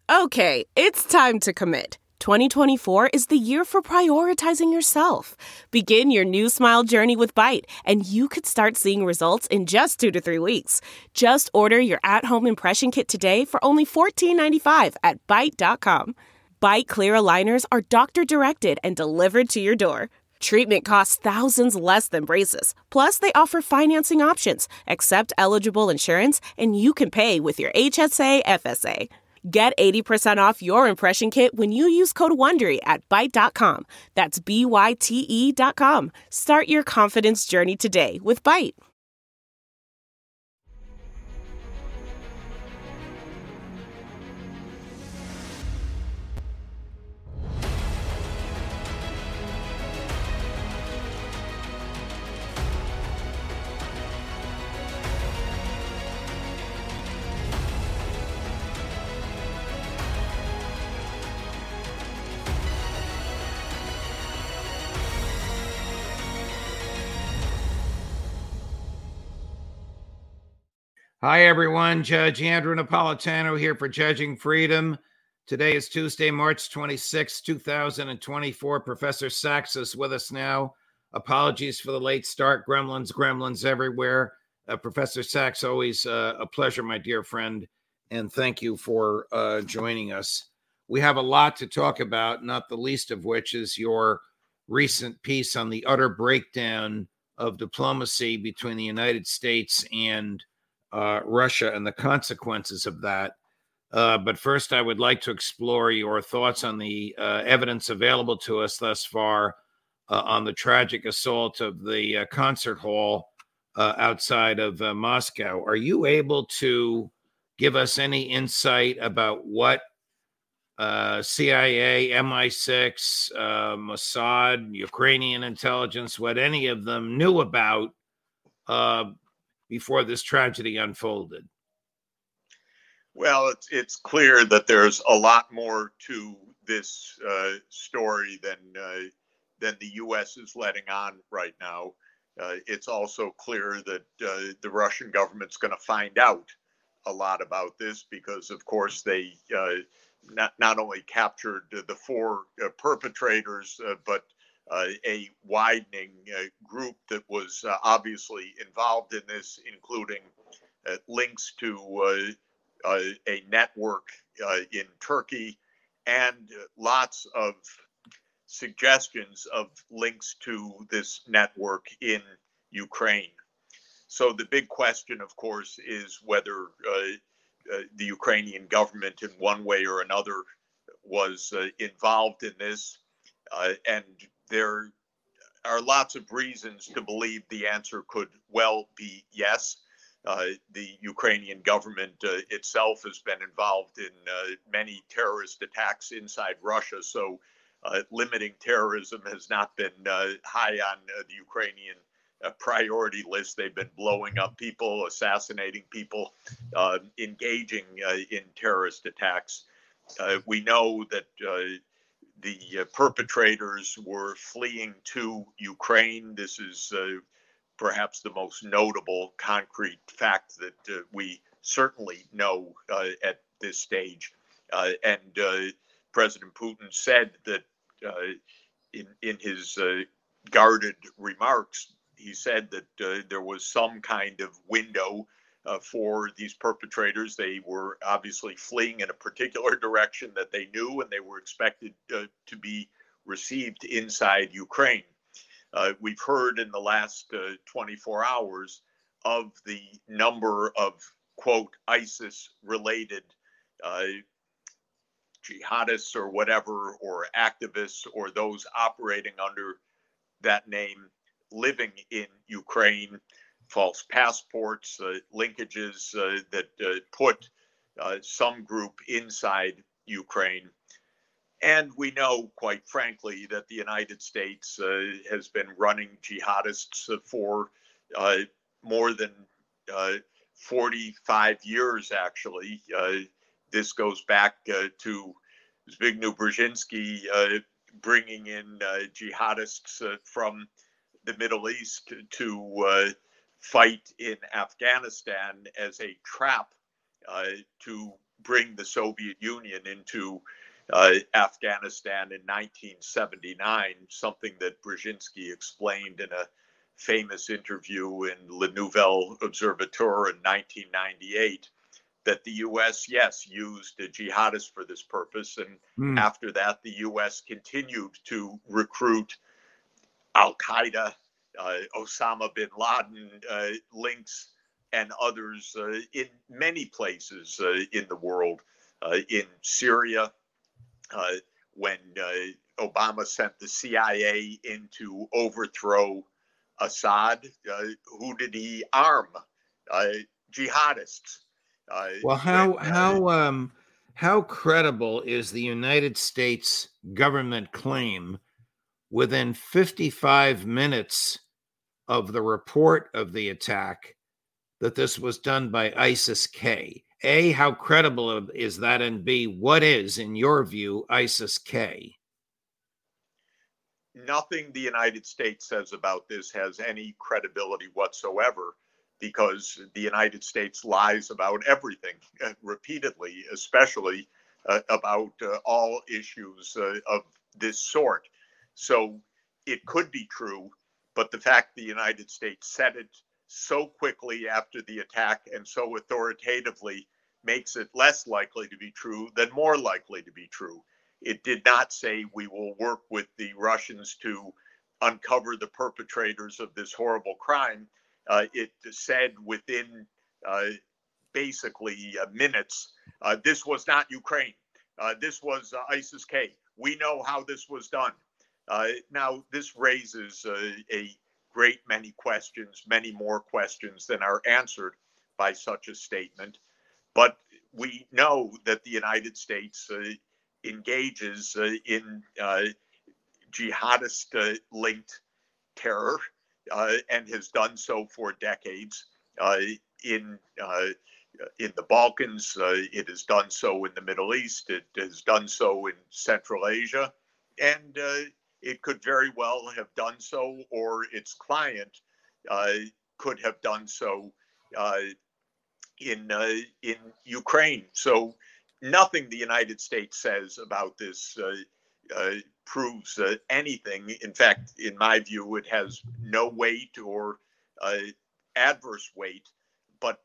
Okay, it's time to commit. 2024 is the year for prioritizing yourself. Begin your new smile journey with Byte, and you could start seeing results in just 2 to 3 weeks. Just order your at-home impression kit today for only $14.95 at Byte.com. Byte Clear aligners are doctor-directed and delivered to your door. Treatment costs thousands less than braces. Plus, they offer financing options, accept eligible insurance, and you can pay with your HSA FSA. Get 80% off your impression kit when you use code WONDERY at Byte.com. That's BYTE.com. Start your confidence journey today with Byte. Hi, everyone. Judge Andrew Napolitano here for Judging Freedom. Today is Tuesday, March 26, 2024. Professor Sachs is with us now. Apologies for the late start. Gremlins everywhere. Professor Sachs, always a pleasure, my dear friend, and thank you for joining us. We have a lot to talk about, not the least of which is your recent piece on the utter breakdown of diplomacy between the United States and Russia and the consequences of that. But first, I would like to explore your thoughts on the evidence available to us thus far on the tragic assault of the concert hall outside of Moscow. Are you able to give us any insight about what CIA, MI6, Mossad, Ukrainian intelligence, what any of them knew about before this tragedy unfolded? Well, it's clear that there's a lot more to this story than the U.S. is letting on right now. It's also clear that the Russian government's going to find out a lot about this because, of course, they not only captured the four perpetrators, but a widening group that was obviously involved in this, including links to a network in Turkey and lots of suggestions of links to this network in Ukraine. So the big question, of course, is whether the Ukrainian government in one way or another was involved in this. And there are lots of reasons to believe the answer could well be yes. The Ukrainian government itself has been involved in many terrorist attacks inside Russia. So limiting terrorism has not been high on the Ukrainian priority list. They've been blowing up people, assassinating people, engaging in terrorist attacks. We know that the perpetrators were fleeing to Ukraine. This is perhaps the most notable concrete fact that we certainly know at this stage. And President Putin said that in his guarded remarks, he said that there was some kind of window for these perpetrators. They were obviously fleeing in a particular direction that they knew, and they were expected to be received inside Ukraine. We've heard in the last 24 hours of the number of, quote, ISIS-related jihadists or whatever, or activists, or those operating under that name living in Ukraine, false passports, linkages that put some group inside Ukraine. And we know, quite frankly, that the United States has been running jihadists for more than 45 years, actually. This goes back to Zbigniew Brzezinski bringing in jihadists from the Middle East to fight in Afghanistan as a trap to bring the Soviet Union into Afghanistan in 1979, something that Brzezinski explained in a famous interview in Le Nouvel Observateur in 1998, that the U.S., yes, used jihadists for this purpose. And after that, the U.S. continued to recruit Al-Qaeda, Osama bin Laden links, and others in many places in the world. In Syria, when Obama sent the CIA in to overthrow Assad, who did he arm? Jihadists. Well, how credible is the United States government claim within 55 minutes of the report of the attack that this was done by ISIS-K? A, how credible is that? And B, what is, in your view, ISIS-K? Nothing the United States says about this has any credibility whatsoever, because the United States lies about everything repeatedly, especially about all issues of this sort. So it could be true, but the fact the United States said it so quickly after the attack and so authoritatively makes it less likely to be true than more likely to be true. It did not say we will work with the Russians to uncover the perpetrators of this horrible crime. It said within basically minutes, this was not Ukraine. This was ISIS-K. We know how this was done. Now, this raises a great many questions, many more questions than are answered by such a statement. But we know that the United States engages in jihadist-linked terror and has done so for decades. In the Balkans, it has done so in the Middle East, it has done so in Central Asia, and it could very well have done so, or its client could have done so in Ukraine. So nothing the United States says about this proves anything. In fact, in my view, it has no weight or adverse weight. But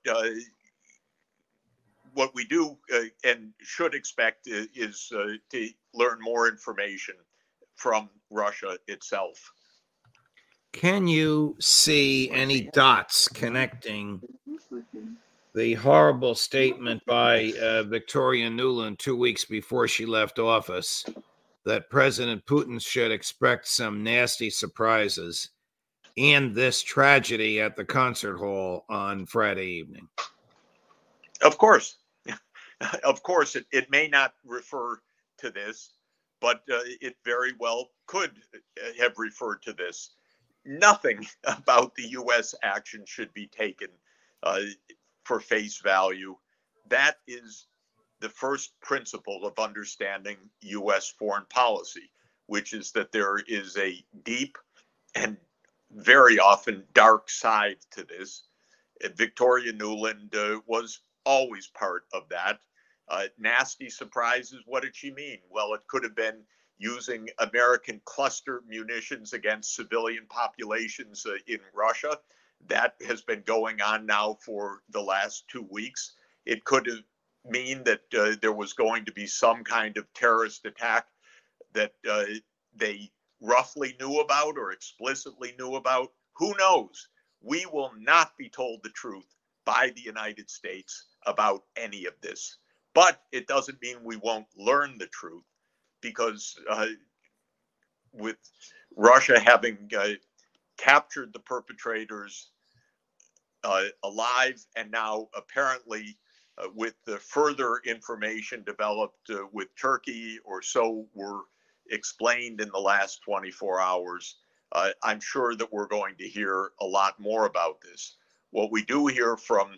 what we do and should expect is to learn more information from Russia itself. Can you see any dots connecting the horrible statement by Victoria Nuland 2 weeks before she left office that President Putin should expect some nasty surprises and this tragedy at the concert hall on Friday evening? Of course. Of course, it may not refer to this, but it very well could have referred to this. Nothing about the U.S. action should be taken for face value. That is the first principle of understanding U.S. foreign policy, which is that there is a deep and very often dark side to this. Victoria Nuland was always part of that. Nasty surprises, what did she mean? Well, it could have been using American cluster munitions against civilian populations in Russia. That has been going on now for the last 2 weeks. It could mean that there was going to be some kind of terrorist attack that they roughly knew about or explicitly knew about. Who knows? We will not be told the truth by the United States about any of this. But it doesn't mean we won't learn the truth, because with Russia having captured the perpetrators alive, and now apparently with the further information developed with Turkey, or so were explained in the last 24 hours, I'm sure that we're going to hear a lot more about this. What we do hear from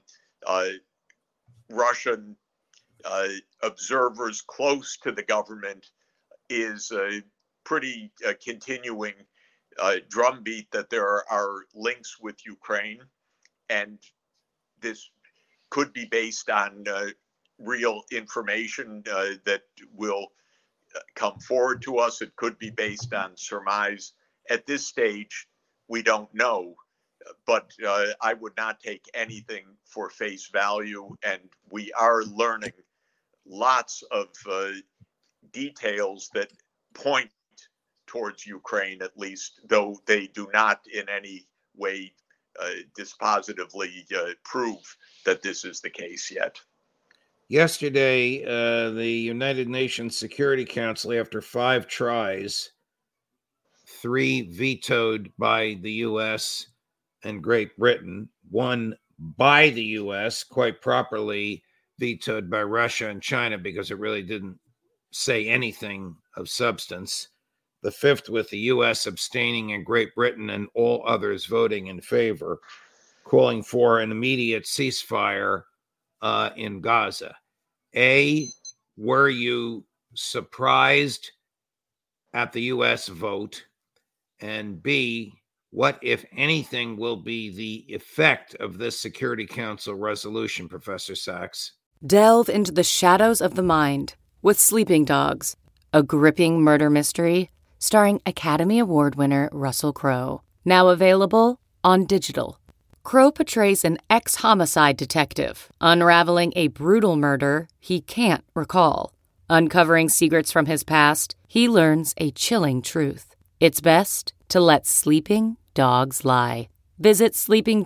Russian observers close to the government is a pretty continuing drumbeat that there are links with Ukraine, and this could be based on real information that will come forward to us. It could be based on surmise. At this stage, we don't know, but I would not take anything for face value. And we are learning lots of details that point towards Ukraine, at least, though they do not in any way dispositively prove that this is the case yet. Yesterday, the United Nations Security Council, after 5 tries, 3 vetoed by the U.S. and Great Britain, 1 by the U.S., quite properly vetoed by Russia and China because it really didn't say anything of substance. The 5th with the U.S. abstaining and Great Britain and all others voting in favor, calling for an immediate ceasefire in Gaza. A, were you surprised at the U.S. vote? And B, what, if anything, will be the effect of this Security Council resolution, Professor Sachs? Delve into the shadows of the mind with Sleeping Dogs, a gripping murder mystery starring Academy Award winner Russell Crowe. Now available on digital. Crowe portrays an ex-homicide detective unraveling a brutal murder he can't recall. Uncovering secrets from his past, he learns a chilling truth. It's best to let sleeping dogs lie. Visit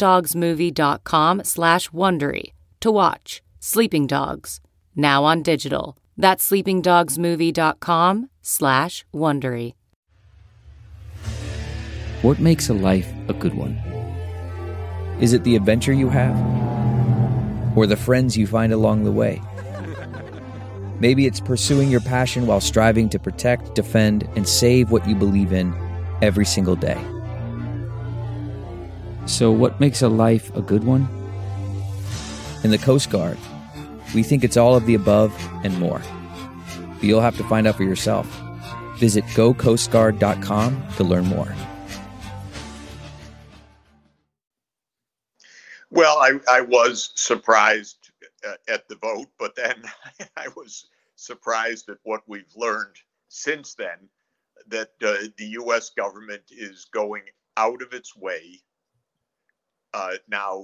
sleepingdogsmovie.com/Wondery to watch Sleeping Dogs, now on digital. That's sleepingdogsmovie.com/Wondery. What makes a life a good one? Is it the adventure you have? Or the friends you find along the way? Maybe it's pursuing your passion while striving to protect, defend, and save what you believe in every single day. So what makes a life a good one? In the Coast Guard, we think it's all of the above and more. But you'll have to find out for yourself. Visit gocoastguard.com to learn more. Well, I was surprised at the vote, but then I was surprised at what we've learned since then, that the U.S. government is going out of its way now,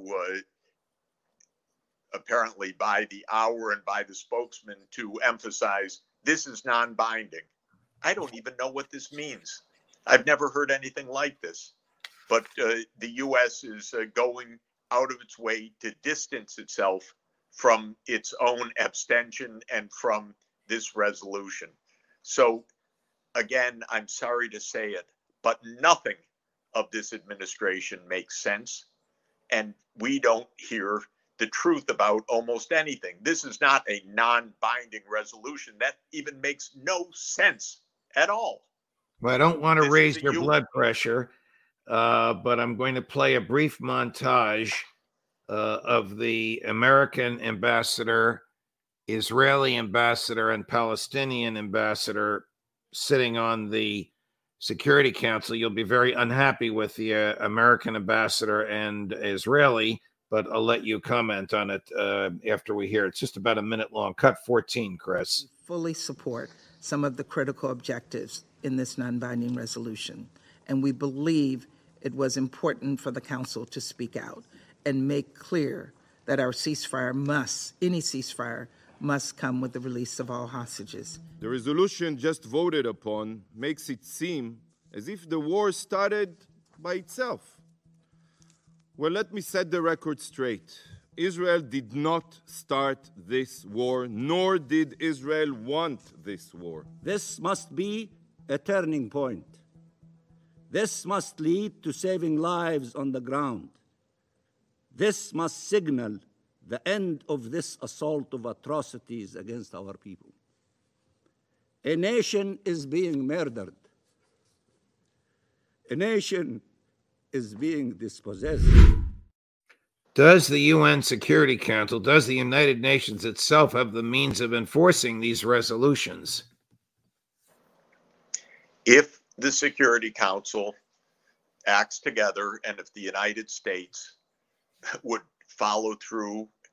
apparently by the hour and by the spokesman, to emphasize this is non-binding. I don't even know what this means. I've never heard anything like this. But the U.S. is going out of its way to distance itself from its own abstention and from this resolution. So again, I'm sorry to say it, but nothing of this administration makes sense. And we don't hear the truth about almost anything. This is not a non-binding resolution. That even makes no sense at all. Well, I don't want to raise your blood pressure, but I'm going to play a brief montage of the American ambassador, Israeli ambassador, and Palestinian ambassador sitting on the Security Council. You'll be very unhappy with the American ambassador and Israeli, but I'll let you comment on it after we hear it. It's just about a minute long. Cut 14, Chris. We fully support some of the critical objectives in this non-binding resolution, and we believe it was important for the Council to speak out and make clear that our any ceasefire must come with the release of all hostages. The resolution just voted upon makes it seem as if the war started by itself. Well, let me set the record straight. Israel did not start this war, nor did Israel want this war. This must be a turning point. This must lead to saving lives on the ground. This must signal the end of this assault of atrocities against our people. A nation is being murdered. A nation is being dispossessed. Does the UN Security Council, does the United Nations itself have the means of enforcing these resolutions? If the Security Council acts together, and if the United States would follow through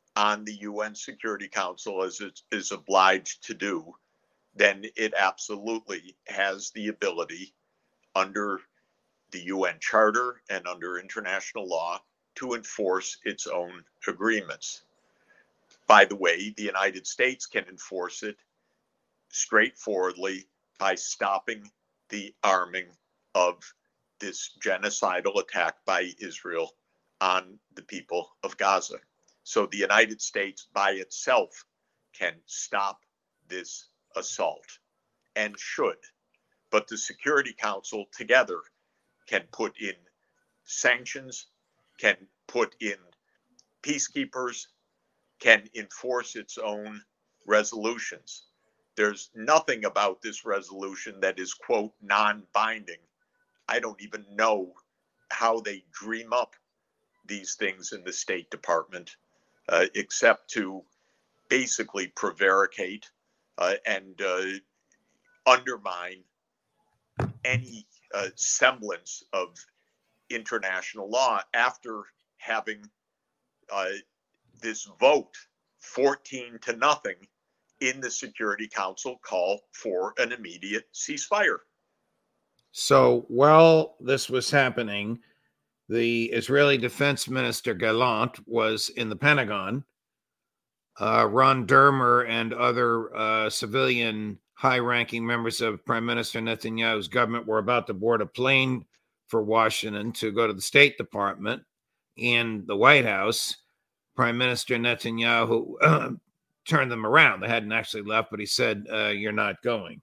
on the UN Security Council as it is obliged to do, then it absolutely has the ability under the UN Charter and under international law to enforce its own agreements. By the way, the United States can enforce it straightforwardly by stopping the arming of this genocidal attack by Israel on the people of Gaza. So the United States by itself can stop this assault and should. But the Security Council together can put in sanctions, can put in peacekeepers, can enforce its own resolutions. There's nothing about this resolution that is, quote, non-binding. I don't even know how they dream up these things in the State Department, except to basically prevaricate and undermine any semblance of international law after having this vote 14-0 in the Security Council call for an immediate ceasefire. So while this was happening, the Israeli Defense Minister Gallant was in the Pentagon. Ron Dermer and other civilian high-ranking members of Prime Minister Netanyahu's government were about to board a plane for Washington to go to the State Department. In the White House, Prime Minister Netanyahu turned them around. They hadn't actually left, but he said, you're not going.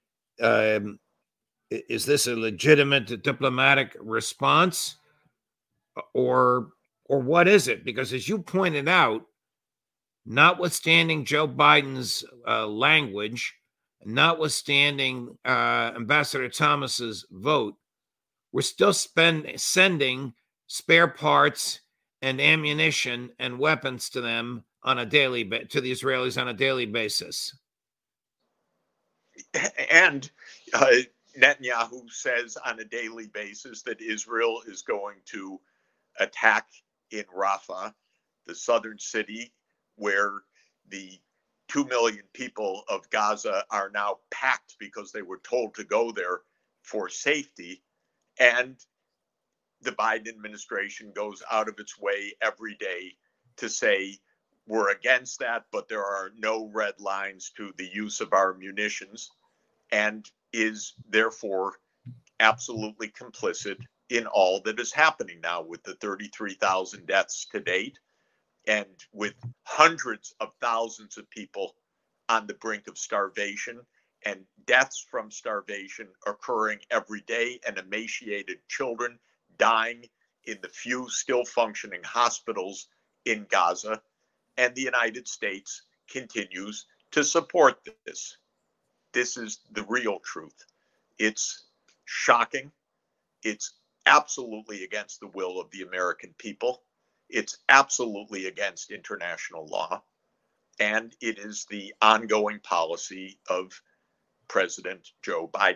Is this a legitimate diplomatic response? Or what is it? Because as you pointed out, notwithstanding Joe Biden's language, notwithstanding Ambassador Thomas's vote, we're still sending spare parts and ammunition and weapons to them on a daily to the Israelis on a daily basis. And Netanyahu says on a daily basis that Israel is going to attack in Rafah, the southern city where the 2 million people of Gaza are now packed because they were told to go there for safety. And the Biden administration goes out of its way every day to say, we're against that, but there are no red lines to the use of our munitions, and is therefore absolutely complicit in all that is happening now with the 33,000 deaths to date and with hundreds of thousands of people on the brink of starvation and deaths from starvation occurring every day and emaciated children dying in the few still functioning hospitals in Gaza. And the United States continues to support this. This is the real truth. It's shocking. It's absolutely against the will of the American people. It's absolutely against international law. And it is the ongoing policy of President Joe Biden.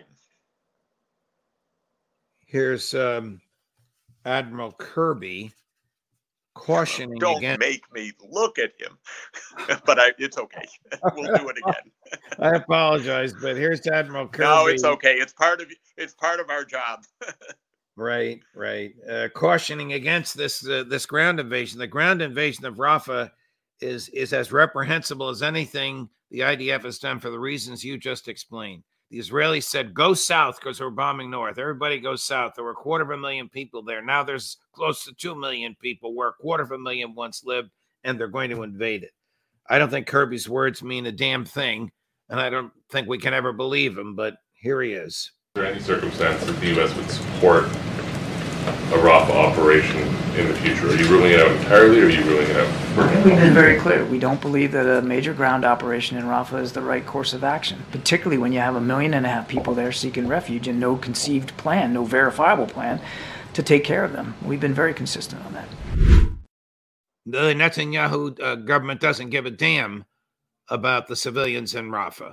Here's Admiral Kirby cautioning Don't against... make me look at him, but it's okay. We'll do it again. I apologize, but here's Admiral Kirby. No, it's okay. It's part of our job. Right. Cautioning against this ground invasion. The ground invasion of Rafah is as reprehensible as anything the IDF has done for the reasons you just explained. The Israelis said, go south because we're bombing north. Everybody goes south. There were 250,000 people there. Now there's close to 2 million people where 250,000 once lived, and they're going to invade it. I don't think Kirby's words mean a damn thing, and I don't think we can ever believe him, but here he is. Is there any circumstance that the U.S. would support a Rafah operation in the future? Are you ruling it out entirely, or are you ruling it out? We've been very clear. We don't believe that a major ground operation in Rafah is the right course of action, particularly when you have 1.5 million people there seeking refuge and no conceived plan, no verifiable plan to take care of them. We've been very consistent on that. The Netanyahu government doesn't give a damn about the civilians in Rafah.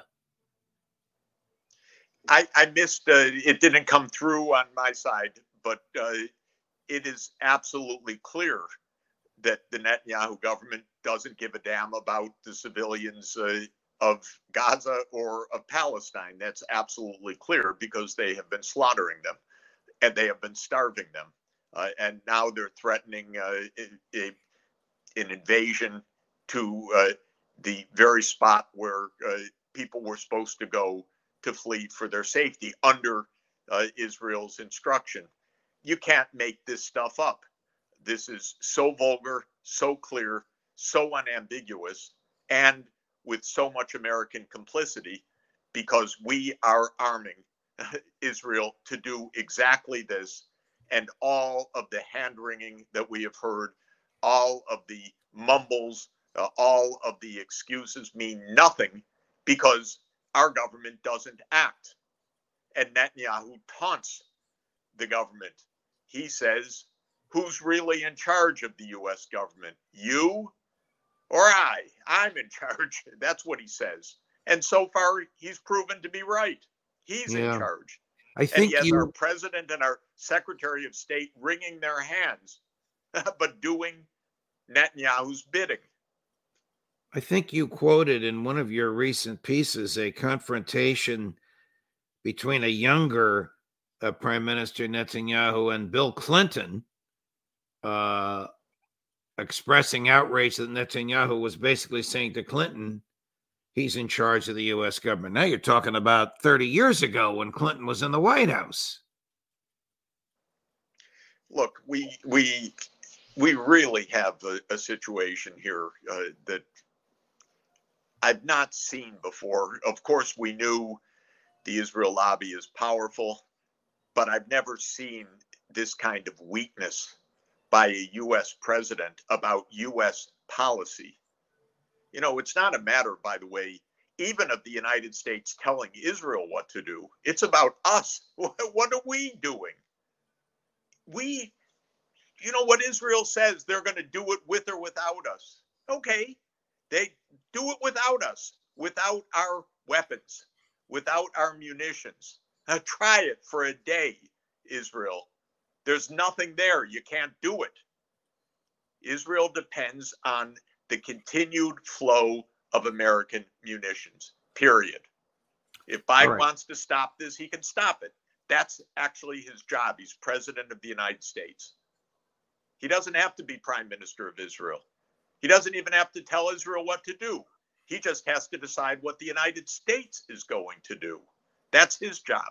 I missed, it didn't come through on my side, but it is absolutely clear that the Netanyahu government doesn't give a damn about the civilians of Gaza or of Palestine. That's absolutely clear because they have been slaughtering them and they have been starving them. And now they're threatening an invasion to the very spot where people were supposed to go to flee for their safety under Israel's instruction. You can't make this stuff up. This is so vulgar, so clear, so unambiguous, and with so much American complicity, because we are arming Israel to do exactly this. And all of the hand-wringing that we have heard, all of the mumbles, all of the excuses mean nothing because our government doesn't act. And Netanyahu taunts the government. He says, who's really in charge of the U.S. government? You or I? I'm in charge. That's what he says. And so far, he's proven to be right. He's in charge. I think and he has our president and our secretary of state wringing their hands, but doing Netanyahu's bidding. I think you quoted in one of your recent pieces a confrontation between a younger Prime Minister Netanyahu and Bill Clinton, expressing outrage that Netanyahu was basically saying to Clinton, he's in charge of the U.S. government. Now you're talking about 30 years ago when Clinton was in the White House. Look, we really have a situation here that I've not seen before. Of course, we knew the Israel lobby is powerful, but I've never seen this kind of weakness by a U.S. president about U.S. policy. You know, it's not a matter, by the way, even of the United States telling Israel what to do. It's about us. What are we doing? You know what Israel says, they're going to do it with or without us. Okay, they do it without us, without our weapons, without our munitions. Try it for a day, Israel. There's nothing there. You can't do it. Israel depends on the continued flow of American munitions, period. If Biden wants to stop this, he can stop it. That's actually his job. He's president of the United States. He doesn't have to be prime minister of Israel. He doesn't even have to tell Israel what to do. He just has to decide what the United States is going to do. That's his job.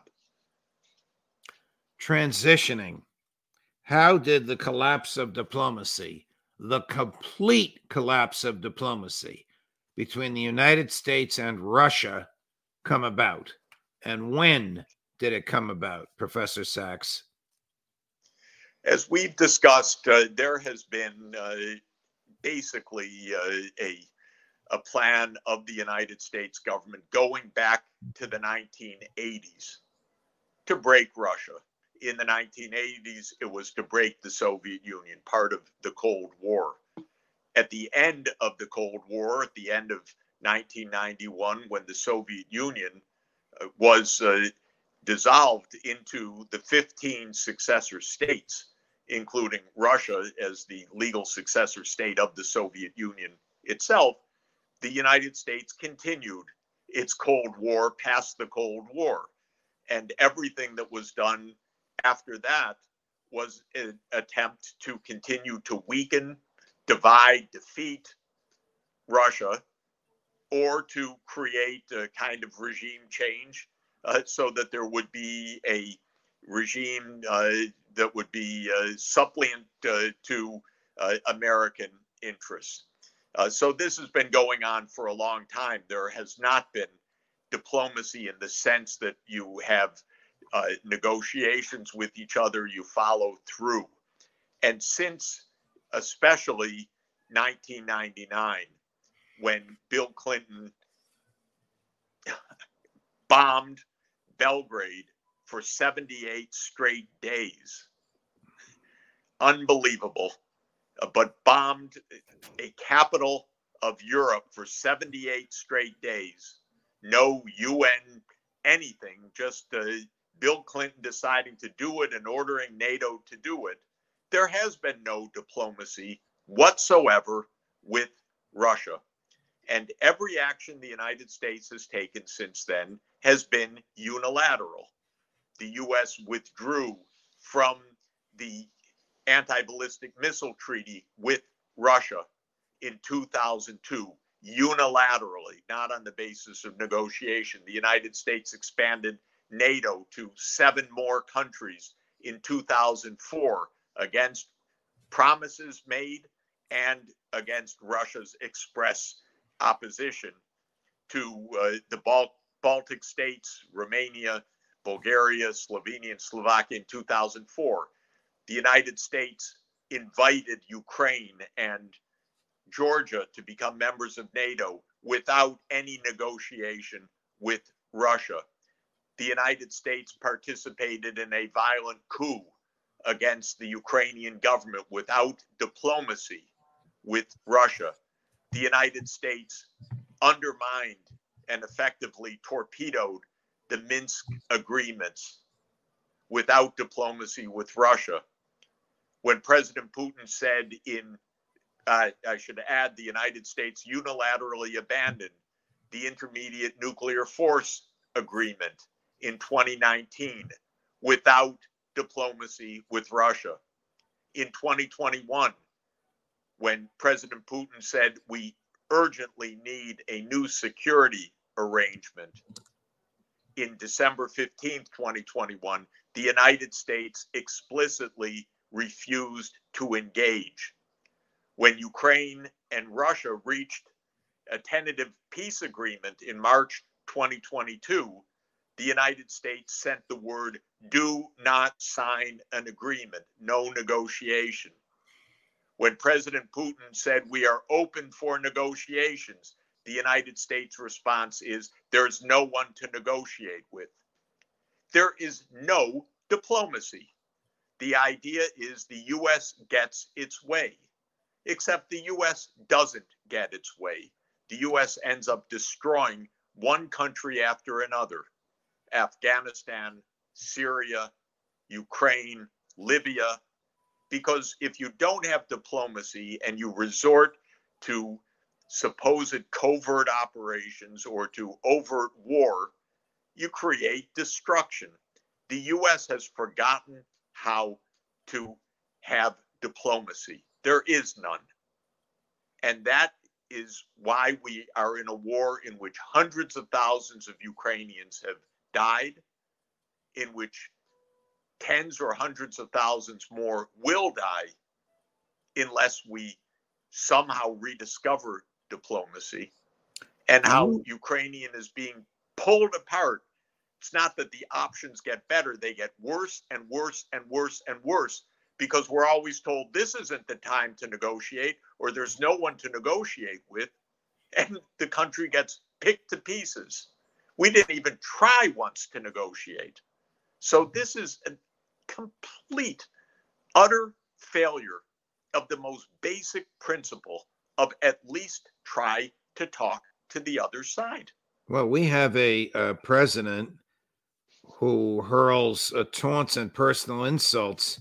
Transitioning. How did the collapse of diplomacy, the complete collapse of diplomacy between the United States and Russia come about? And when did it come about, Professor Sachs? As we've discussed, there has been basically a plan of the United States government going back to the 1980s to break Russia. In the 1980s, it was to break the Soviet Union, part of the Cold War. At the end of the Cold War, at the end of 1991, when the Soviet Union was dissolved into the 15 successor states, including Russia as the legal successor state of the Soviet Union itself, the United States continued its Cold War past the Cold War. And everything that was done after that was an attempt to continue to weaken, divide, defeat Russia, or to create a kind of regime change so that there would be a regime that would be suppliant to American interests. So this has been going on for a long time. There has not been diplomacy in the sense that you have negotiations with each other, you follow through. And since especially 1999, when Bill Clinton bombed Belgrade for 78 straight days, unbelievable, but bombed a capital of Europe for 78 straight days, no UN anything, just Bill Clinton deciding to do it and ordering NATO to do it. There has been no diplomacy whatsoever with Russia. And every action the United States has taken since then has been unilateral. The U.S. withdrew from the anti-ballistic missile treaty with Russia in 2002, unilaterally, not on the basis of negotiation. The United States expanded NATO to 7 more countries in 2004 against promises made and against Russia's express opposition to the Baltic states, Romania, Bulgaria, Slovenia, and Slovakia in 2004. The United States invited Ukraine and Georgia to become members of NATO without any negotiation with Russia. The United States participated in a violent coup against the Ukrainian government without diplomacy with Russia. The United States undermined and effectively torpedoed the Minsk agreements without diplomacy with Russia. When President Putin said I should add, the United States unilaterally abandoned the Intermediate Nuclear Force Agreement in 2019 without diplomacy with Russia. In 2021, when President Putin said we urgently need a new security arrangement, in December 15th, 2021, the United States explicitly refused to engage. When Ukraine and Russia reached a tentative peace agreement in March 2022, the United States sent the word, "Do not sign an agreement, no negotiation." When President Putin said we are open for negotiations, the United States response is there's no one to negotiate with. There is no diplomacy. The idea is the U.S. gets its way, except the U.S. doesn't get its way. The U.S. ends up destroying one country after another: Afghanistan, Syria, Ukraine, Libya. Because if you don't have diplomacy and you resort to supposed covert operations or to overt war, you create destruction. The U.S. has forgotten how to have diplomacy. There is none. And that is why we are in a war in which hundreds of thousands of Ukrainians have died, in which tens or hundreds of thousands more will die unless we somehow rediscover diplomacy, and how Ukrainian is being pulled apart. It's not that the options get better, they get worse and worse and worse and worse, because we're always told this isn't the time to negotiate, or there's no one to negotiate with, and the country gets picked to pieces. We didn't even try once to negotiate. So this is a complete, utter failure of the most basic principle of at least try to talk to the other side. Well, we have a president who hurls taunts and personal insults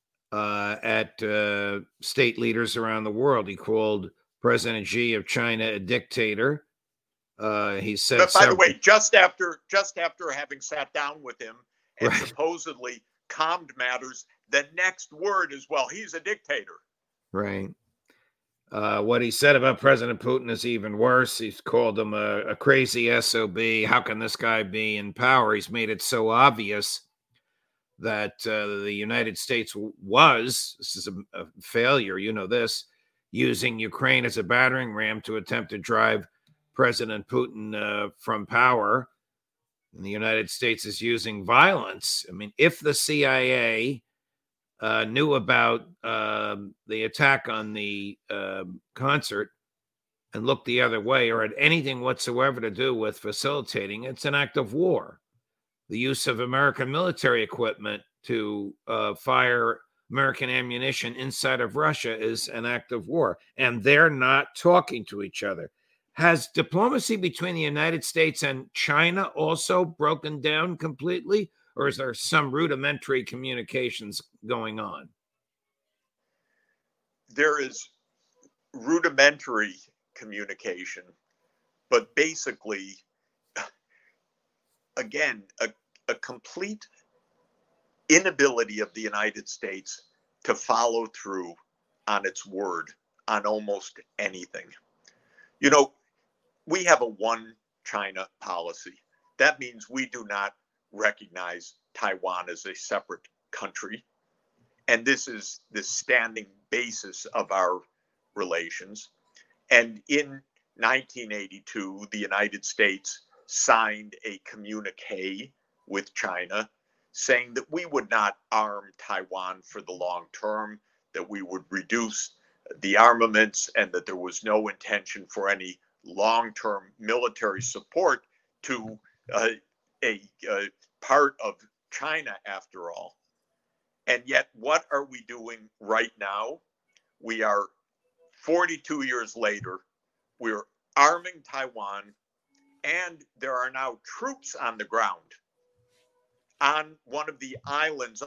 at state leaders around the world. He called President Xi of China a dictator. He said, but by the way, just after having sat down with him and Right. supposedly calmed matters, the next word is, well, he's a dictator. Right. What he said about President Putin is even worse. He's called him a crazy SOB. How can this guy be in power? He's made it so obvious that the United States this is a failure, you know this, using Ukraine as a battering ram to attempt to drive President Putin from power. And the United States is using violence. I mean, if the CIA knew about the attack on the concert and looked the other way, or had anything whatsoever to do with facilitating, it's an act of war. The use of American military equipment to fire American ammunition inside of Russia is an act of war, and they're not talking to each other. Has diplomacy between the United States and China also broken down completely, or is there some rudimentary communications going on? There is rudimentary communication, but basically, again, a complete inability of the United States to follow through on its word on almost anything. You know, we have a one China policy. That means we do not recognize Taiwan as a separate country. And this is the standing basis of our relations. And in 1982, the United States signed a communique with China saying that we would not arm Taiwan for the long term, that we would reduce the armaments, and that there was no intention for any long-term military support to a part of China, after all. And yet, what are we doing right now? We are 42 years later, we're arming Taiwan, and there are now troops on the ground on one of the islands.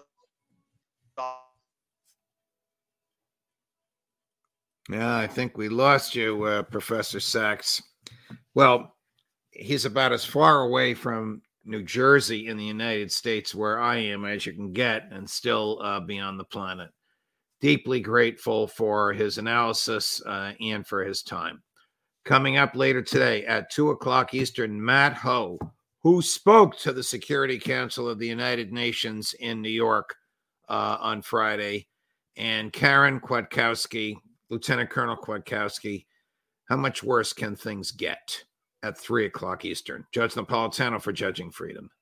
Yeah, I think we lost you, Professor Sachs. Well, he's about as far away from New Jersey in the United States where I am as you can get, and still be on the planet. Deeply grateful for his analysis and for his time. Coming up later today at 2 o'clock Eastern, Matt Ho, who spoke to the Security Council of the United Nations in New York on Friday, and Karen Kwiatkowski, Lieutenant Colonel Kwiatkowski. How much worse can things get? At 3 o'clock Eastern. Judge Napolitano for Judging Freedom.